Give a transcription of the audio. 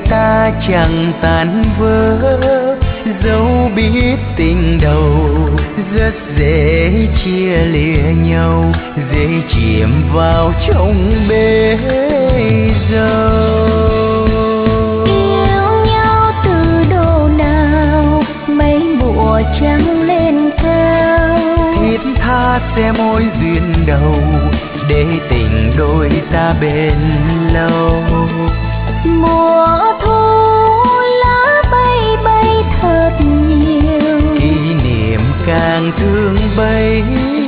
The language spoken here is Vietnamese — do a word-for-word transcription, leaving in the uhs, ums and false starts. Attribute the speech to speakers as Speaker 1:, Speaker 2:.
Speaker 1: ta chẳng tan vỡ, dẫu biết tình đầu rất dễ chia lìa nhau, dễ chìm vào trong bể dâu.
Speaker 2: Yêu nhau từ độ nào mấy mùa trăng lên cao,
Speaker 1: thiết tha sẽ mối duyên đầu để tình đôi ta bền lâu.
Speaker 2: Mùa thu lá bay bay thật nhiều,
Speaker 1: kỷ niệm càng thương bấy